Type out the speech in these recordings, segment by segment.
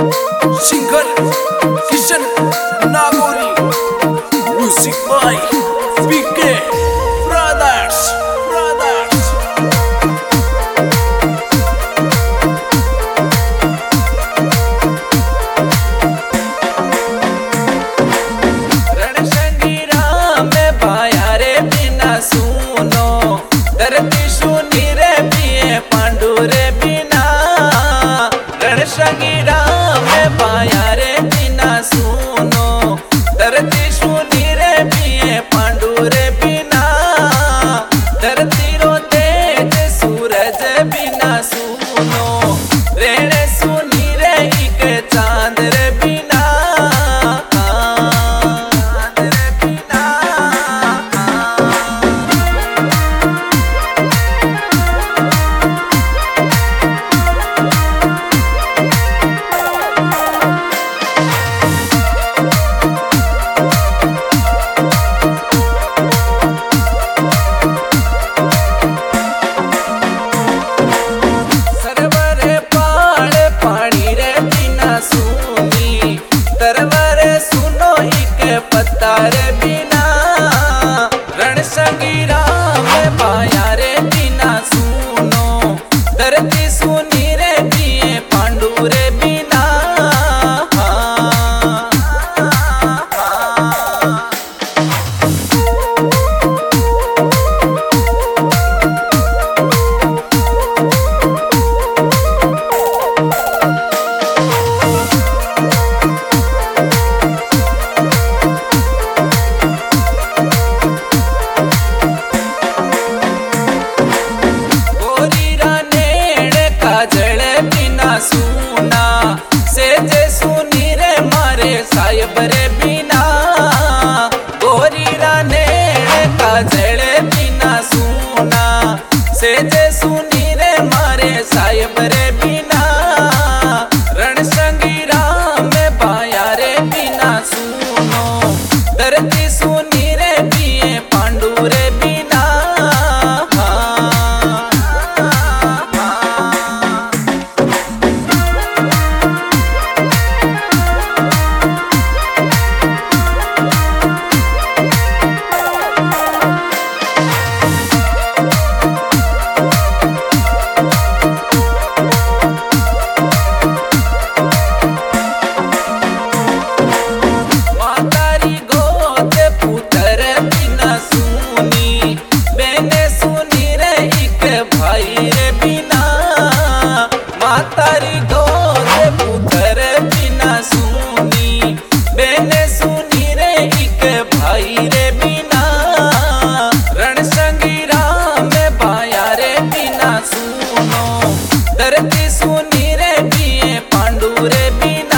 Singer Kishan Nagori, music by PK brothers. रणसंगीरा में भाया रे बिना सुनो, धरती सुनी रे पिए पांडु रे बिना। रणसंगीरा में भाया रे बिना सुनो, धरती सुनी रे पिए पांडु रे बिना। धरती रो तेज सूरज बिना सुनो, रेण सुनी रे एक चांद रे बिना। रे बिना रणसंगीरा में भाया रे बिना सुनो, धरती सुनी रे पिए पांडु रे बिना। सुना से जे सुनी रे मारे साहिब रे बिना। गोरी राने का जड़े बिना सुना से जे सुनी रे मारे साहिब रे बिना। रणसंगीरा में भाया रे बिना सुनो, धरती सुनी रे पिए पांडु रे बिना। तारी गोद पुत्र बिना सुनी, मैंने सुनी रे एक भाई रे बिना। रणसंगीरा में भाया रे बिना सुनो, धरती सुनी रे पिए पांडु रे बिना।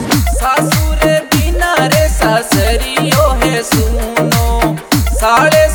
सासुरे बिना रे सासरियो है सुनो, साड़े